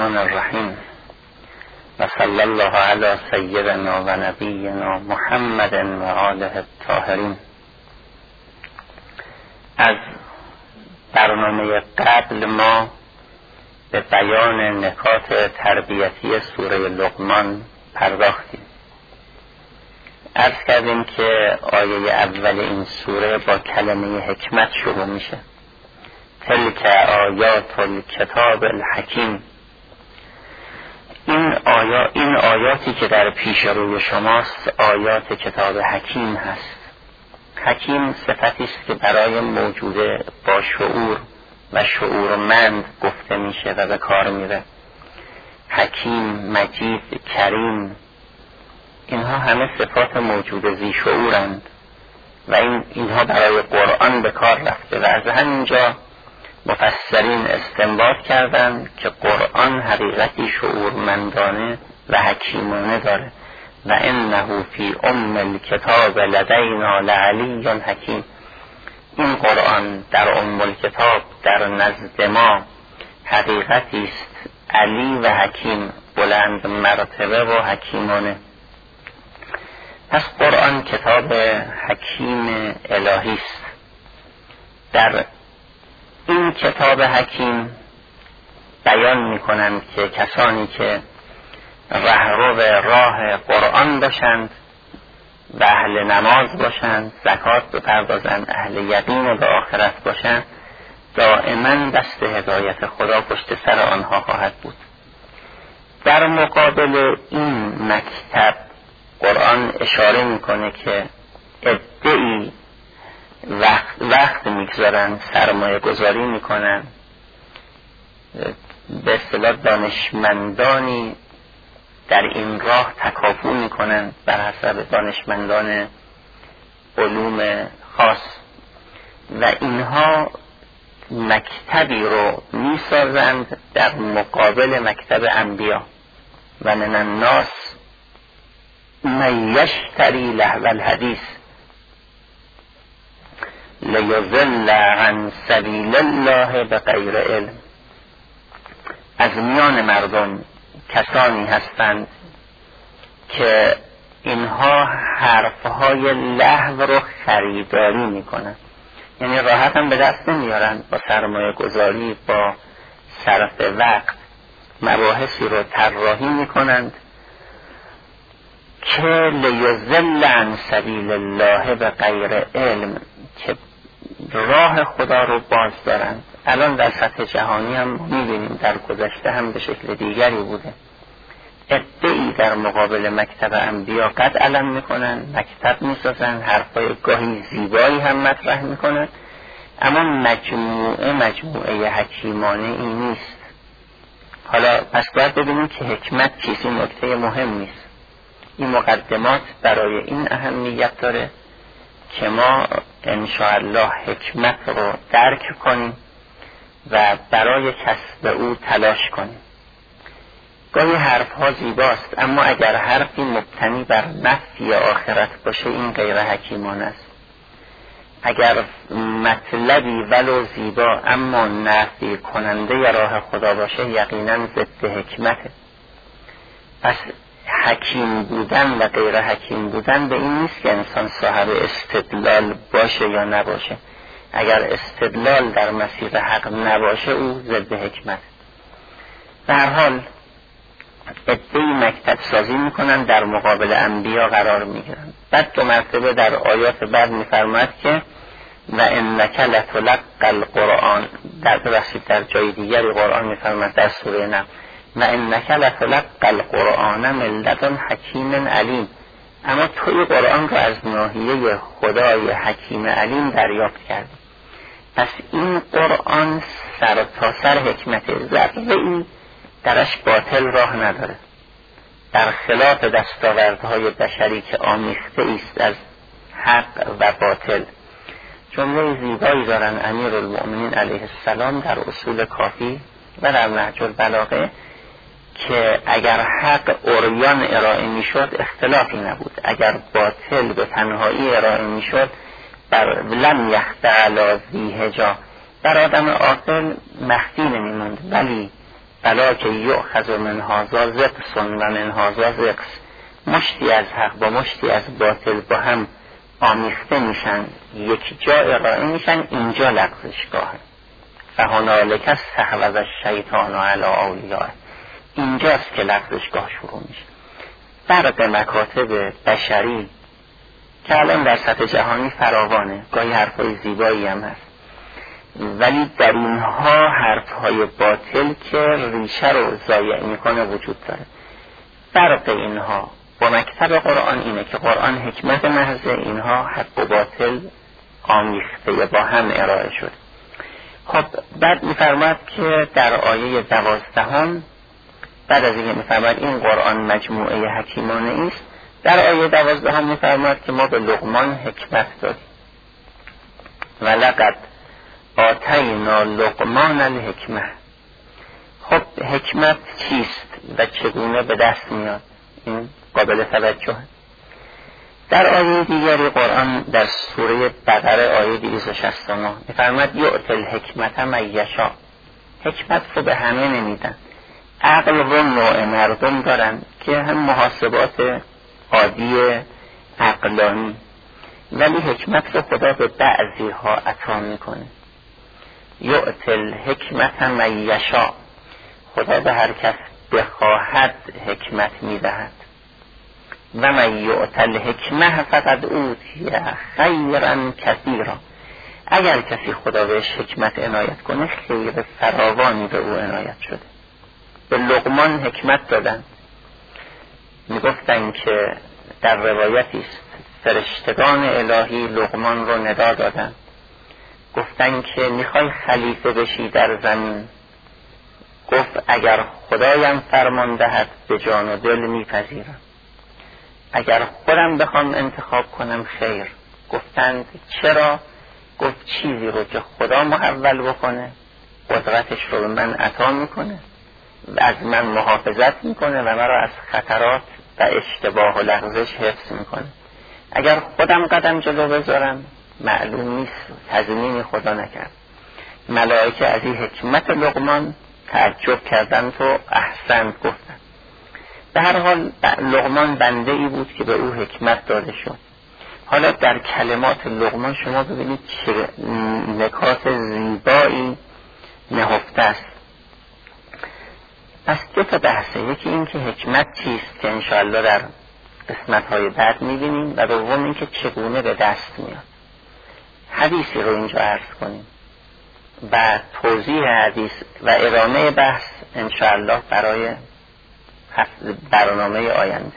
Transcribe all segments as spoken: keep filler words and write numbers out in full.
الرحمن الرحیم و صلی الله علی سیدنا و نبینا محمد و آله الطاهرین. از برنامه قبل ما به بیان نکات تربیتی سوره لقمان پرداختیم. عرض کردیم که آیه اول این سوره با کلمه حکمت شروع میشه. تلک آیات الکتاب الحکیم. این آیا این آیاتی که در پیش روی شماست آیات کتاب حکیم هست. حکیم صفتی است که برای موجوده با شعور و شعورمند گفته میشه و به کار میره. حکیم، مجید، کریم، اینها همه صفات موجود ذی شعورند و این اینها برای قرآن به کار رفته و از همینجا مفسرین استنباط کردند که قرآن حقیقتی شعورمندانه و حکیمانه داره و انه فی ام الکتاب لدینا لعلی حکیم. این قرآن در ام الکتاب در نزد ما حقیقتی است علی و حکیم، بلند مرتبه و حکیمانه. پس قرآن کتاب حکیم الهی است. در این کتاب حکیم بیان میکنند که کسانی که رهرو راه قرآن باشند و اهل نماز باشند، زکات بپردازند، اهل یقین به آخرت باشند، دائما دست هدایت خدا پشت سر آنها خواهد بود. در مقابل این مکتب قرآن اشاره میکنه که عده‌ای وقت, وقت میگذارن، سرمایه گذاری میکنن، به اصطلاح دانشمندانی در این راه تکاپو میکنن بر حسب دانشمندان علوم خاص و اینها مکتبی رو میسازند در مقابل مکتب انبیا. و من الناس من یشتری لهو الحدیث لیضل عن سبیل الله بغیر علم. از میان مردم کسانی هستند که اینها حرفهای لهو رو خریداری میکنن، یعنی راحت هم به دست نمیارن، با سرمایه گذاری، با صرف وقت مباحثی رو طراحی میکنند که لیضل عن سبیل الله بغیر علم، که راه خدا رو باز دارند. الان در سطح جهانی هم میبینیم، در گذشته هم به شکل دیگری بوده. عده‌ای در مقابل مکتب انبیا قد علم میکنن، مکتب میسازن، حرفای گاهی زیبایی هم مطرح میکنن، اما مجموعه مجموعه حکیمانه این نیست. حالا پس باید ببینیم که حکمت چیزی نکته مهم نیست. این مقدمات برای این اهمیت داره که ما انشاءالله حکمت رو درک کنیم و برای کسب او تلاش کنیم. گاهی حرف ها زیباست، اما اگر حرفی مبتنی بر نفی آخرت باشه این غیر حکیمانه است. اگر مطلبی ولو زیبا اما نفی کننده راه خدا باشه یقینا ضد حکمته. پس حکیم بودن و غیر حکیم بودن به این نیست که انسان صاحب استدلال باشه یا نباشه. اگر استدلال در مسیر حق نباشه او ضد حکمت. به هر حال عده‌ای مکتب سازی میکنن، در مقابل انبیا قرار میگیرن. بعد دو مرتبه در آیات بعد میفرماید که و انک لتلقی القرآن، در بخشی در جای دیگری قرآن میفرماید در سوره نم و انک لتلقی القرآن من لدن حکیم علیم، اما توی قرآن رو از ناحیه خدای حکیم علیم دریافت کردی. پس این قرآن سر تا سر حکمت، ذره این درش باطل راه نداره، در خلاف دستاوردهای بشری که آمیخته است از حق و باطل. جمله زیبایی دارن امیر المؤمنین علیه السلام در اصول کافی و در نهج البلاغه که اگر حق عریان ارائه میشد اختلافی نبود، اگر باطل به تنهایی ارائه میشد بر لم یخت علی ذی حجا، بر آدم عاقل مخفی نمیموند، ولی بلا که یؤخذ من هذا زقس و من هذا زقس، مشتی از حق با مشتی از باطل با هم آمیخته میشن، یک جا ارائه میشن، اینجا لغزشگاهه. فهنالک استحوذ الشیطان علی اولیائه، اینجاست که لغزشگاه شروع میشه. فرق مکاتب بشری که الان در سطح جهانی فراوانه، گاهی حرفای زیبایی هم هست، ولی در اینها حرفهای باطل که ریشه رو ضایع میکنه وجود داره. فرق اینها با مکتب قرآن اینه که قرآن حکمت محض، اینها حق و باطل آمیخته با هم ارائه شد. خب بعد میفرماد که در آیه دوازدهم بعد از اینکه میفرماد این قرآن مجموعه حکیمانه است، در آیه دوازدهم میفرماد که ما به لقمان حکمت دادیم. ولقد آتینا لقمان الحکمه. خب حکمت چیست و چگونه به دست میاد؟ این قابل توجه. در آیه دیگری قرآن در سوره بقره آیه دویست و شصت و نه میفرماد یؤتی الحکمت من یشاء. حکمت رو به همه نمیدن. عقل و نوع مردم دارن که هم محاسبات عادی عقلانی، ولی حکمت رو خدا به بعضی ها عطا میکنه. یؤتی الحکمت من یشاء، خدا به هر کس بخواهد حکمت میدهد. و من یؤتی الحکمه فقد اوتی خیرا کثیرا، اگر کسی خدا بهش حکمت عنایت کنه خیر فراوانی به او عنایت شده. به لقمان حکمت دادن. میگفتن که در روایتی است فرشتگان الهی لقمان رو ندا دادن، گفتن که میخوای خلیفه بشی در زمین؟ گفت اگر خدایم فرمان دهد به جان و دل میپذیرم، اگر خودم بخوام انتخاب کنم خیر. گفتند چرا؟ گفت چیزی رو که خدا محول بکنه قدرتش رو به من عطا میکنه و از من محافظت میکنه و مرا از خطرات و اشتباه و لغزش حفظ میکنه. اگر خودم قدم جلو بذارم معلوم نیست، تضمینی خدا نکرد. ملائکه از این حکمت لقمان تعجب کردند و احسنت گفتند. به هر حال لقمان بنده ای بود که به او حکمت داده شد. حالا در کلمات لقمان شما ببینید چه نکات زیبایی نهفته است. پس دو تا بحثه، یکی این که حکمت چیست که انشاءالله در قسمت‌های بعد می‌بینیم، و دوم این که چگونه به دست میاد. حدیثی رو اینجا عرض کنیم و توضیح حدیث و ادامه بحث انشاءالله برای برنامه آینده.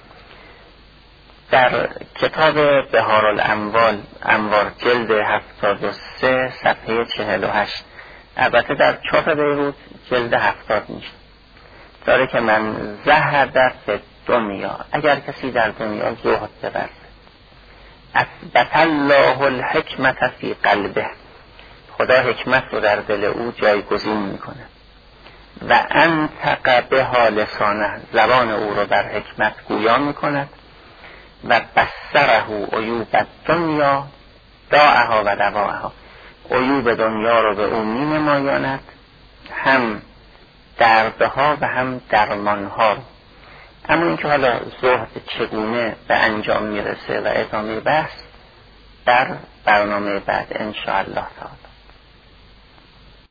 در کتاب بهار الاموال انوار جلد هفتاد و سه صفحه چهل و هشت، البته در چاپ بیروت جلد هفتاد میشه، داره که من زهد فی دنیا، اگر کسی در دنیا زهد بورزه، اثبت الله الحکمت فی قلبه، خدا حکمت رو در دل او جایگزین میکنه. و انطق بها لسانه، زبان او رو بر حکمت گویا میکند. و بصره عیوب الدنیا داعها و دواعها، عیوب دنیا رو به او می نمایاند، هم دردها و هم درمانها. اما اینکه حالا زهد چگونه به انجام میرسه و ادامه بحث در برنامه بعد انشاءالله تعالی.